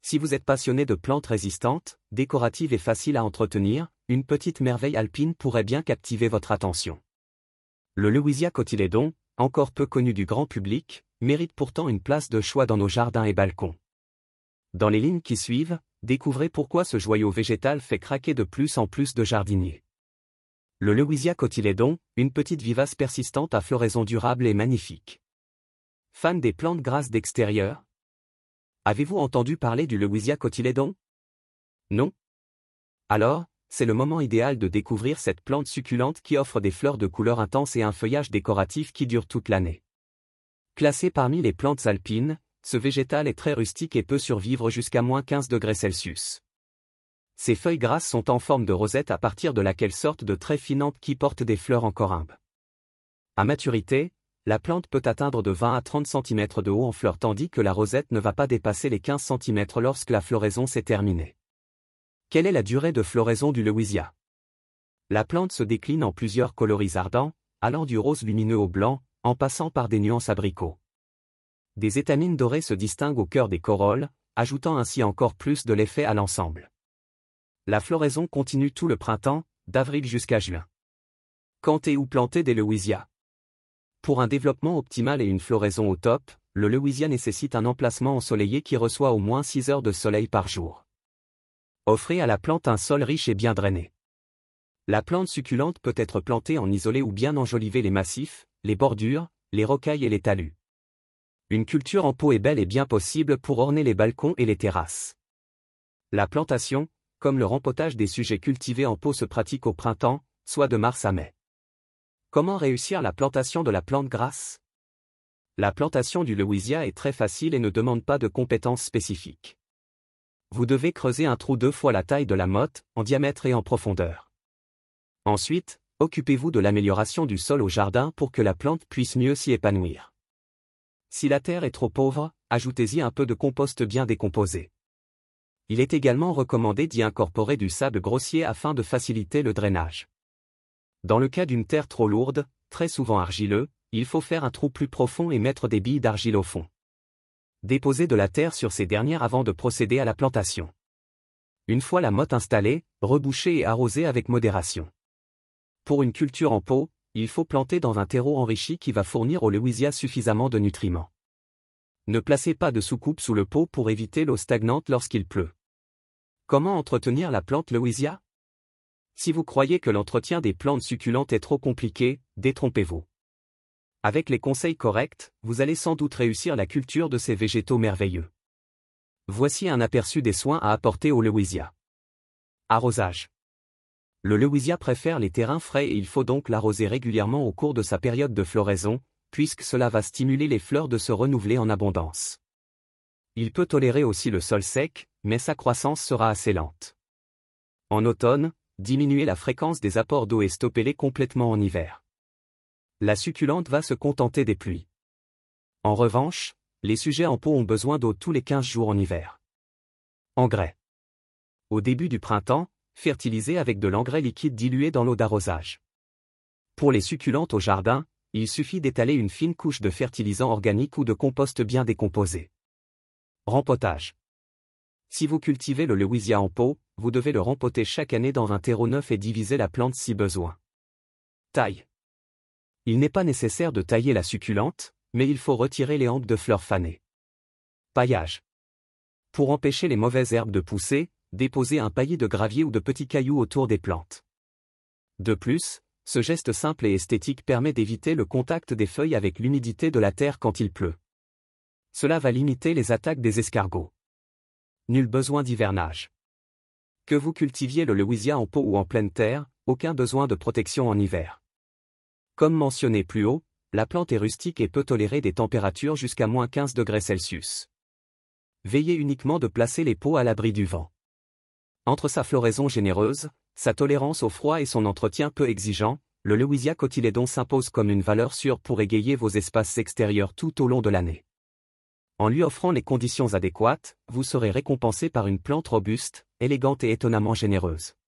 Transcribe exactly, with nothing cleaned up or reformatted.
Si vous êtes passionné de plantes résistantes, décoratives et faciles à entretenir, une petite merveille alpine pourrait bien captiver votre attention. Le Lewisia cotylédon, encore peu connu du grand public, mérite pourtant une place de choix dans nos jardins et balcons. Dans les lignes qui suivent, découvrez pourquoi ce joyau végétal fait craquer de plus en plus de jardiniers. Le Lewisia cotylédon, une petite vivace persistante à floraison durable et magnifique. Fan des plantes grasses d'extérieur? Avez-vous entendu parler du Lewisia cotylédon? Non? Alors, c'est le moment idéal de découvrir cette plante succulente qui offre des fleurs de couleur intense et un feuillage décoratif qui dure toute l'année. Classé parmi les plantes alpines, ce végétal est très rustique et peut survivre jusqu'à moins quinze degrés Celsius. Ses feuilles grasses sont en forme de rosette à partir de laquelle sortent de très fines nappes qui portent des fleurs en corymbes. À maturité, la plante peut atteindre de vingt à trente centimètres de haut en fleurs tandis que la rosette ne va pas dépasser les quinze centimètres lorsque la floraison s'est terminée. Quelle est la durée de floraison du Lewisia? La plante se décline en plusieurs coloris ardents, allant du rose lumineux au blanc, en passant par des nuances abricots. Des étamines dorées se distinguent au cœur des corolles, ajoutant ainsi encore plus de l'effet à l'ensemble. La floraison continue tout le printemps, d'avril jusqu'à juin. Quand et où planter des Lewisia? Pour un développement optimal et une floraison au top, le Lewisia nécessite un emplacement ensoleillé qui reçoit au moins six heures de soleil par jour. Offrez à la plante un sol riche et bien drainé. La plante succulente peut être plantée en isolé ou bien enjoliver les massifs, les bordures, les rocailles et les talus. Une culture en pot est belle et bien possible pour orner les balcons et les terrasses. La plantation, comme le rempotage des sujets cultivés en pot se pratique au printemps, soit de mars à mai. Comment réussir la plantation de la plante grasse? La plantation du Lewisia est très facile et ne demande pas de compétences spécifiques. Vous devez creuser un trou deux fois la taille de la motte, en diamètre et en profondeur. Ensuite, occupez-vous de l'amélioration du sol au jardin pour que la plante puisse mieux s'y épanouir. Si la terre est trop pauvre, ajoutez-y un peu de compost bien décomposé. Il est également recommandé d'y incorporer du sable grossier afin de faciliter le drainage. Dans le cas d'une terre trop lourde, très souvent argileux, il faut faire un trou plus profond et mettre des billes d'argile au fond. Déposez de la terre sur ces dernières avant de procéder à la plantation. Une fois la motte installée, rebouchez et arrosez avec modération. Pour une culture en pot, il faut planter dans un terreau enrichi qui va fournir au Lewisia suffisamment de nutriments. Ne placez pas de soucoupe sous le pot pour éviter l'eau stagnante lorsqu'il pleut. Comment entretenir la plante Lewisia? Si vous croyez que l'entretien des plantes succulentes est trop compliqué, détrompez-vous. Avec les conseils corrects, vous allez sans doute réussir la culture de ces végétaux merveilleux. Voici un aperçu des soins à apporter au Lewisia. Arrosage. Le Lewisia préfère les terrains frais et il faut donc l'arroser régulièrement au cours de sa période de floraison, puisque cela va stimuler les fleurs de se renouveler en abondance. Il peut tolérer aussi le sol sec, mais sa croissance sera assez lente. En automne, diminuez la fréquence des apports d'eau et stoppez-les complètement en hiver. La succulente va se contenter des pluies. En revanche, les sujets en pot ont besoin d'eau tous les quinze jours en hiver. Engrais. Au début du printemps, fertilisez avec de l'engrais liquide dilué dans l'eau d'arrosage. Pour les succulentes au jardin, il suffit d'étaler une fine couche de fertilisant organique ou de compost bien décomposé. Rempotage. Si vous cultivez le Lewisia en pot, vous devez le rempoter chaque année dans un terreau neuf et diviser la plante si besoin. Taille. Il n'est pas nécessaire de tailler la succulente, mais il faut retirer les hampes de fleurs fanées. Paillage. Pour empêcher les mauvaises herbes de pousser, déposez un paillis de gravier ou de petits cailloux autour des plantes. De plus, ce geste simple et esthétique permet d'éviter le contact des feuilles avec l'humidité de la terre quand il pleut. Cela va limiter les attaques des escargots. Nul besoin d'hivernage. Que vous cultiviez le Lewisia en pot ou en pleine terre, aucun besoin de protection en hiver. Comme mentionné plus haut, la plante est rustique et peut tolérer des températures jusqu'à moins quinze degrés Celsius. Veillez uniquement de placer les pots à l'abri du vent. Entre sa floraison généreuse, sa tolérance au froid et son entretien peu exigeant, le Lewisia cotylédon s'impose comme une valeur sûre pour égayer vos espaces extérieurs tout au long de l'année. En lui offrant les conditions adéquates, vous serez récompensé par une plante robuste, élégante et étonnamment généreuse.